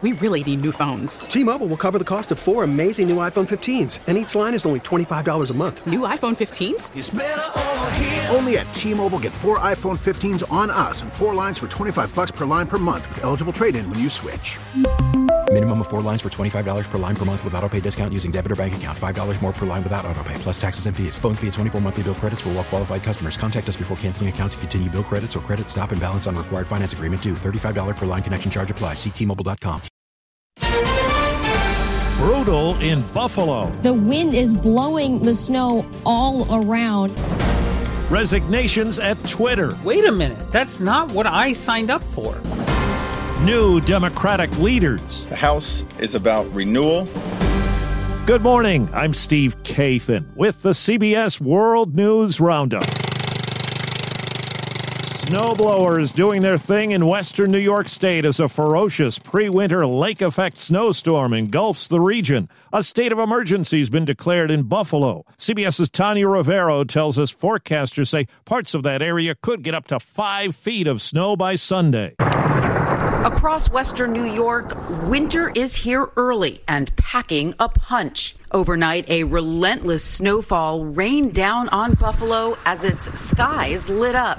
We really need new phones. T-Mobile will cover the cost of 4 amazing new iPhone 15s, and each line is only $25 a month. New iPhone 15s? It's better over here. Only at T-Mobile, get 4 iPhone 15s on us and 4 lines for $25 per line per month with eligible trade-in when you switch. Minimum of 4 lines for $25 per line per month with autopay discount using debit or bank account. $5 more per line without autopay, plus taxes and fees. Phone fee at 24 monthly bill credits for well-qualified customers. Contact us before canceling account to continue bill credits or credit stop and balance on required finance agreement due. $35 per line connection charge applies. See T-Mobile.com. Brutal in Buffalo. The wind is blowing the snow all around. Resignations at Twitter. Wait a minute. That's not what I signed up for. New Democratic leaders. The House is about renewal. Good morning. I'm Steve Kathan with the CBS World News Roundup. Snowblowers doing their thing in western New York State as a ferocious pre-winter lake-effect snowstorm engulfs the region. A state of emergency has been declared in Buffalo. CBS's Tanya Rivero tells us forecasters say parts of that area could get up to 5 feet of snow by Sunday. Across western New York, winter is here early and packing a punch. Overnight, a relentless snowfall rained down on Buffalo as its skies lit up.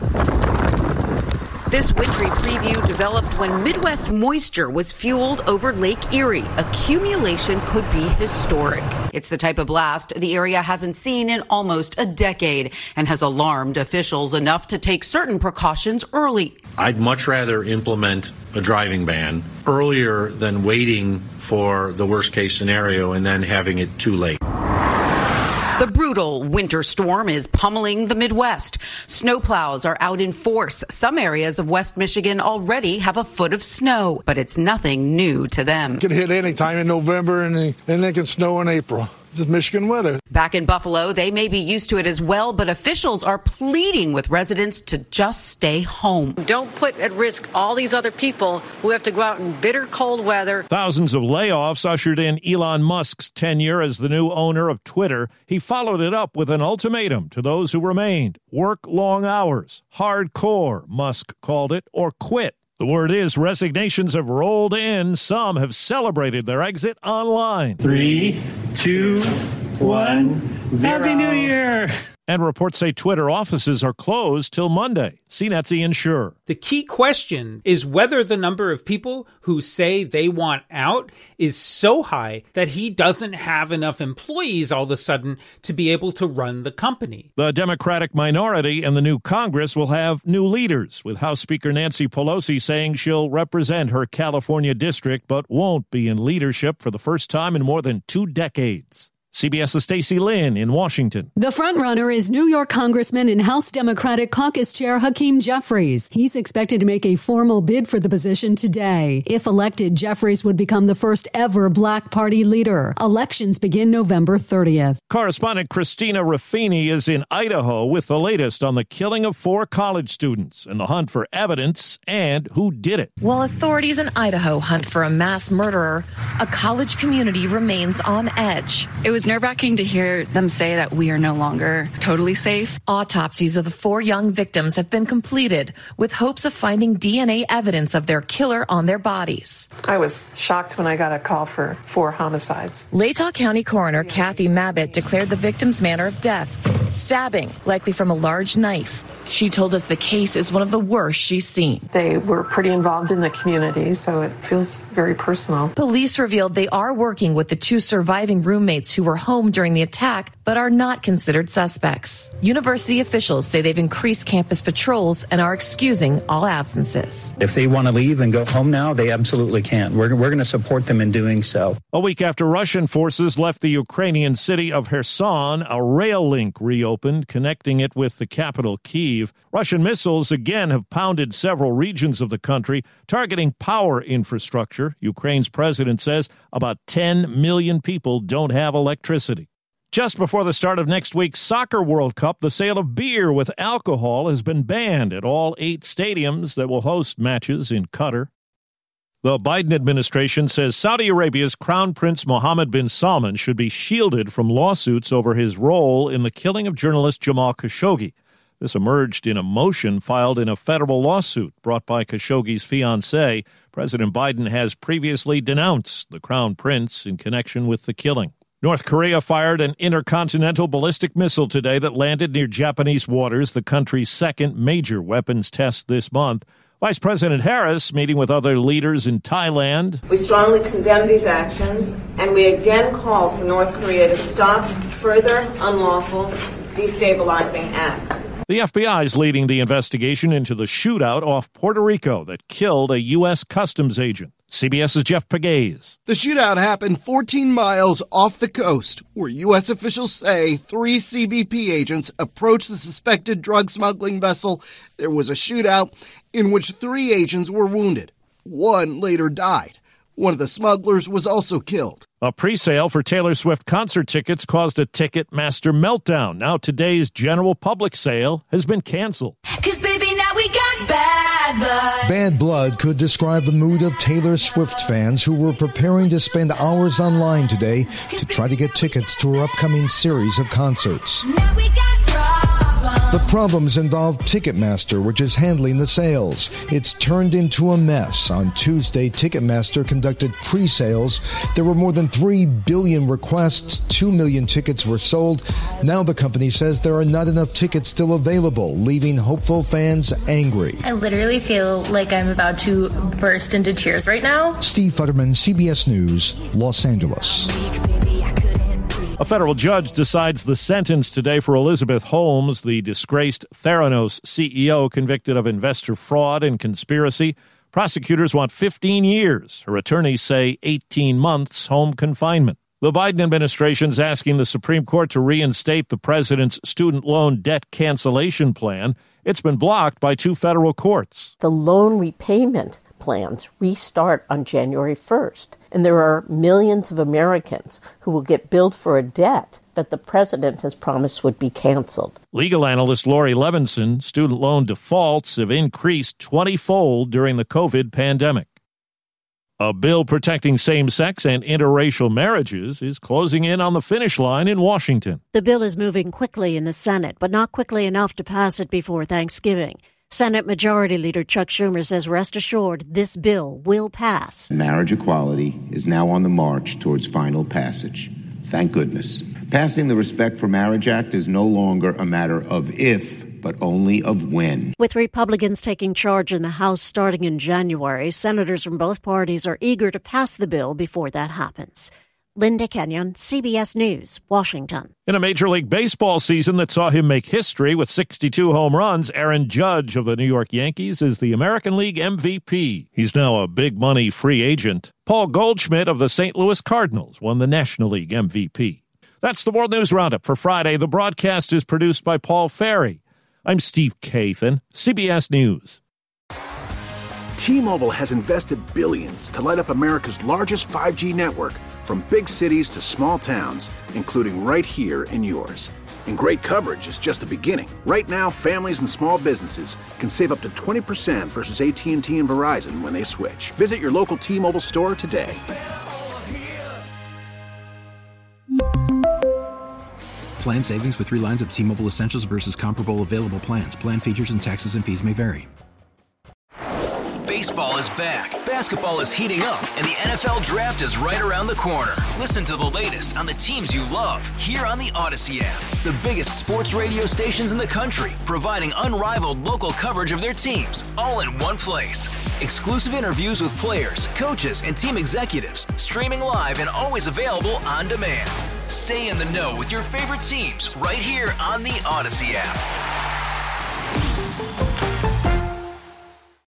This wintry preview developed when Midwest moisture was fueled over Lake Erie. Accumulation could be historic. It's the type of blast the area hasn't seen in almost a decade and has alarmed officials enough to take certain precautions early. I'd much rather implement a driving ban earlier than waiting for the worst case scenario and then having it too late. The brutal winter storm is pummeling the Midwest. Snowplows are out in force. Some areas of West Michigan already have a foot of snow, but it's nothing new to them. It can hit any time in November and it can snow in April. This is Michigan weather. Back in Buffalo, they may be used to it as well, but officials are pleading with residents to just stay home. Don't put at risk all these other people who have to go out in bitter cold weather. Thousands of layoffs ushered in Elon Musk's tenure as the new owner of Twitter. He followed it up with an ultimatum to those who remained. Work long hours, hardcore, Musk called it, or quit. The word is resignations have rolled in. Some have celebrated their exit online. 3, 2, 1, 0. Happy New Year! And reports say Twitter offices are closed till Monday. CNET's Ian Scher. The key question is whether the number of people who say they want out is so high that he doesn't have enough employees all of a sudden to be able to run the company. The Democratic minority and the new Congress will have new leaders, with House Speaker Nancy Pelosi saying she'll represent her California district but won't be in leadership for the first time in more than 2 decades. CBS's Stacey Lynn in Washington. The frontrunner is New York Congressman and House Democratic Caucus Chair Hakeem Jeffries. He's expected to make a formal bid for the position today. If elected, Jeffries would become the first ever Black Party leader. Elections begin November 30th. Correspondent Christina Raffini is in Idaho with the latest on the killing of 4 college students and the hunt for evidence and who did it. While authorities in Idaho hunt for a mass murderer, a college community remains on edge. It was nerve-wracking to hear them say that we are no longer totally safe. Autopsies of the 4 young victims have been completed with hopes of finding DNA evidence of their killer on their bodies. I was shocked when I got a call for 4 homicides. Latah County Coroner Kathy Mabbitt declared the victim's manner of death stabbing, likely from a large knife. She told us the case is one of the worst she's seen. They were pretty involved in the community, so it feels very personal. Police revealed they are working with the 2 surviving roommates who were home during the attack, but are not considered suspects. University officials say they've increased campus patrols and are excusing all absences. If they want to leave and go home now, they absolutely can. We're going to support them in doing so. A week after Russian forces left the Ukrainian city of Kherson, a rail link reopened, connecting it with the capital, Kyiv. Russian missiles again have pounded several regions of the country, targeting power infrastructure. Ukraine's president says about 10 million people don't have electricity. Just before the start of next week's Soccer World Cup, the sale of beer with alcohol has been banned at all 8 stadiums that will host matches in Qatar. The Biden administration says Saudi Arabia's Crown Prince Mohammed bin Salman should be shielded from lawsuits over his role in the killing of journalist Jamal Khashoggi. This emerged in a motion filed in a federal lawsuit brought by Khashoggi's fiancée. President Biden has previously denounced the Crown Prince in connection with the killing. North Korea fired an intercontinental ballistic missile today that landed near Japanese waters, the country's second major weapons test this month. Vice President Harris meeting with other leaders in Thailand. We strongly condemn these actions, and we again call for North Korea to stop further unlawful, destabilizing acts. The FBI is leading the investigation into the shootout off Puerto Rico that killed a U.S. Customs agent. CBS's Jeff Pegues. The shootout happened 14 miles off the coast, where U.S. officials say 3 CBP agents approached the suspected drug smuggling vessel. There was a shootout in which 3 agents were wounded. 1 later died. One of the smugglers was also killed. A pre-sale for Taylor Swift concert tickets caused a Ticketmaster meltdown. Now today's general public sale has been canceled. 'Cause baby, now we got bad blood. Bad blood could describe the mood of Taylor Swift fans who were preparing to spend hours online today to try to get tickets to her upcoming series of concerts. Now we got The problems involve Ticketmaster, which is handling the sales. It's turned into a mess. On Tuesday, Ticketmaster conducted pre-sales. There were more than 3 billion requests. 2 million tickets were sold. Now the company says there are not enough tickets still available, leaving hopeful fans angry. I literally feel like I'm about to burst into tears right now. Steve Futterman, CBS News, Los Angeles. A federal judge decides the sentence today for Elizabeth Holmes, the disgraced Theranos CEO convicted of investor fraud and conspiracy. Prosecutors want 15 years. Her attorneys say 18 months home confinement. The Biden administration is asking the Supreme Court to reinstate the president's student loan debt cancellation plan. It's been blocked by 2 federal courts. The loan repayment plans restart on January 1st. And there are millions of Americans who will get billed for a debt that the president has promised would be canceled. Legal analyst Lori Levinson, student loan defaults have increased 20-fold during the COVID pandemic. A bill protecting same-sex and interracial marriages is closing in on the finish line in Washington. The bill is moving quickly in the Senate, but not quickly enough to pass it before Thanksgiving. Senate Majority Leader Chuck Schumer says rest assured this bill will pass. Marriage equality is now on the march towards final passage. Thank goodness. Passing the Respect for Marriage Act is no longer a matter of if, but only of when. With Republicans taking charge in the House starting in January, senators from both parties are eager to pass the bill before that happens. Linda Kenyon, CBS News, Washington. In a Major League Baseball season that saw him make history with 62 home runs, Aaron Judge of the New York Yankees is the American League MVP. He's now a big-money free agent. Paul Goldschmidt of the St. Louis Cardinals won the National League MVP. That's the World News Roundup for Friday. The broadcast is produced by Paul Ferry. I'm Steve Kathan, CBS News. T-Mobile has invested billions to light up America's largest 5G network, from big cities to small towns, including right here in yours. And great coverage is just the beginning. Right now, families and small businesses can save up to 20% versus AT&T and Verizon when they switch. Visit your local T-Mobile store today. Plan savings with 3 lines of T-Mobile Essentials versus comparable available plans. Plan features and taxes and fees may vary. Baseball is back, basketball is heating up, and the NFL Draft is right around the corner. Listen to the latest on the teams you love here on the Odyssey app. The biggest sports radio stations in the country, providing unrivaled local coverage of their teams, all in one place. Exclusive interviews with players, coaches, and team executives, streaming live and always available on demand. Stay in the know with your favorite teams right here on the Odyssey app.